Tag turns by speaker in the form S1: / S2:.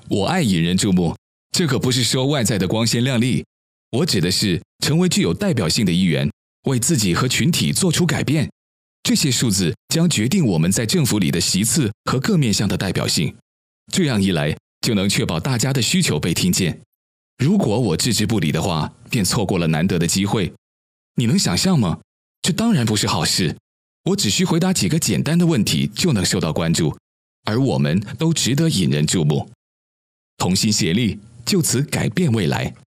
S1: 我爱引人注目，这可不是说外在的光鲜亮丽，我指的是成为具有代表性的一员，为自己和群体做出改变。这些数字将决定我们在政府里的席次和各面向的代表性。这样一来，就能确保大家的需求被听见。如果我置之不理的话，便错过了难得的机会。你能想象吗？这当然不是好事。我只需回答几个简单的问题就能受到关注，而我们都值得引人注目。同心协力，就此改变未来。